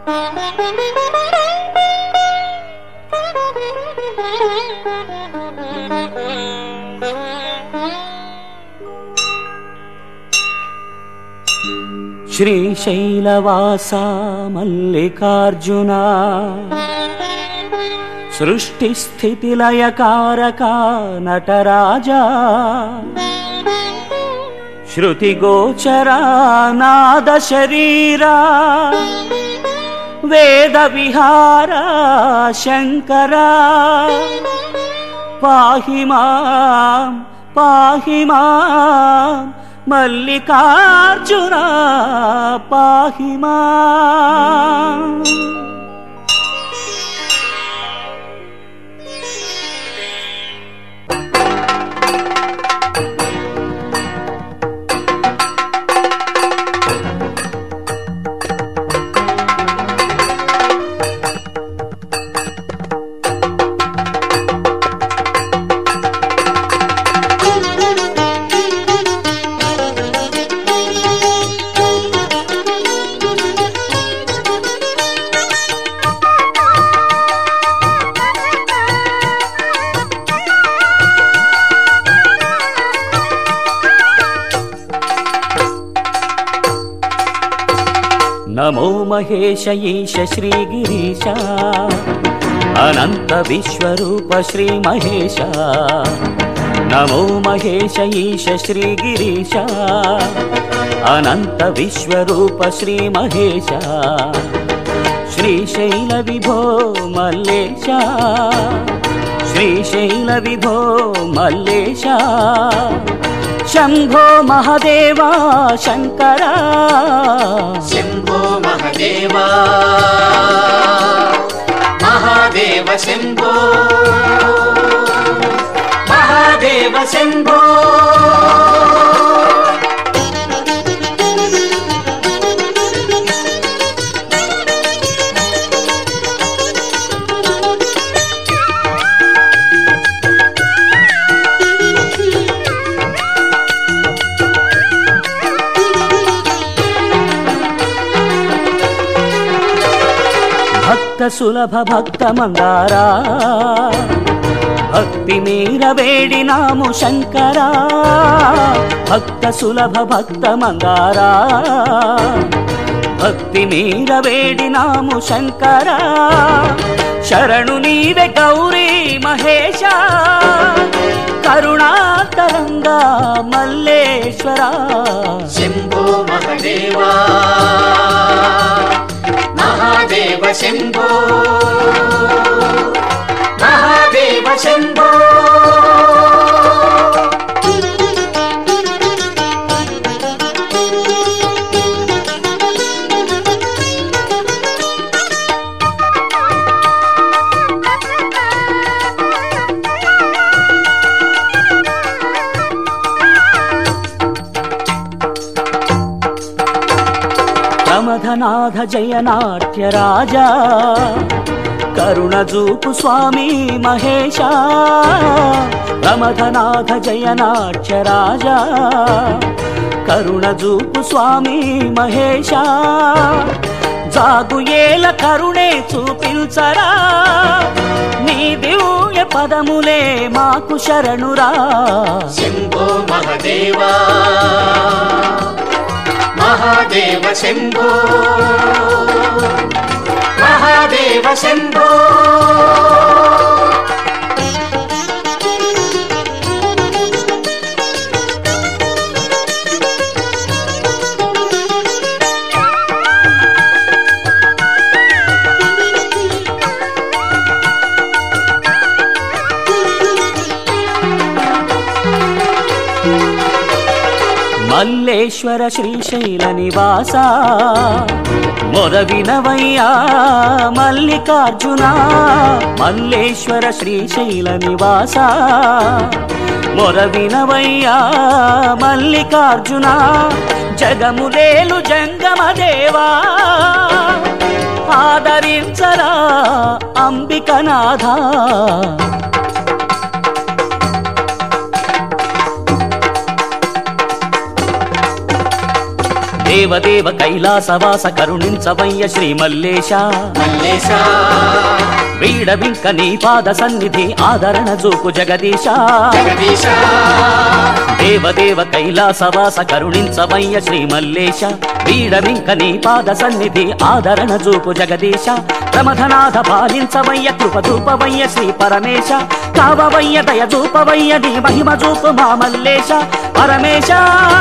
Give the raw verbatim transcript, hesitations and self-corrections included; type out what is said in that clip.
శ్రీశైలవాసా మల్లికార్జునా సృష్టి స్థితి లయకారక నటరాజా శృతి గోచరా నాద శరీరా వేద విహారా శంకరా పాహి మాం పాహి మాం మల్లికార్జున పాహి మాం. నమో మహేశ ఈశ శ్రీగిరీశ అనంత విశ్వరూప శ్రీ మహేశ. నమో మహేశ ఈశ శ్రీగిరీశ అనంత విశ్వరూప శ్రీ మహేశ. శ్రీశైల విభో మల్లేశ శ్రీశైల విభో మల్లేశ. శంభో మహదేవా శంకరా శంభో మహదేవా మహాదేవ శంభో మహాదేవ శంభో. భక్త సులభ భక్త మందారా భక్తి మీర వేడినాము శంకరా. భక్త సులభ భక్త మందారా భక్తి మీర వేడినాము శంకరా. శరణు నీవే గౌరీ మహేశ కరుణాతరంగా మల్లేశ్వరా. శంభో మహదేవా మహాదేవ శంభో మహాదేవ శంభో. ప్రమథనాథ జయనాట్య రాజా కరుణజూపు స్వామి మహేశ. ప్రమథనాథ జయనాట్య రాజా కరుణజూపు స్వామి మహేశ. జాగుయేల కరుణే చూపించరా నీ దివ్య పదములే మాకు శరణురా. శంభో మహదేవా మహాదేవ శంభో మహాదేవ శంభో. మల్లేశ్వర శ్రీశైల నివాస మొరవినవయ్యా మల్లికార్జున. మల్లేశ్వర శ్రీశైల నివాస మొరవినవయ్యా మల్లికార్జున. జగములేలు జంగమదేవా ఆదరించరా అంబికనాథ. దేవదేవ కైలాసవాస కరుణించవయ్య శ్రీ మల్లేశ మల్లేశ వీడవింక నీ పాద సన్నిధి ఆదరణ చూపు జగదీశ జగదీశ దేవదేవ కైలాసవాస కరుణించవయ్య శ్రీ మల్లేశ వీడవింక నీ పాద సన్నిధి ఆదరణ చూపు జగదీశ ప్రమథనాథ పాలించవయ్య కృప చూపవయ్య శ్రీ పరమేశ కావవయ్య దయ చూపవయ్య నీ మహిమ చూపు మా మల్లేశ పరమేశ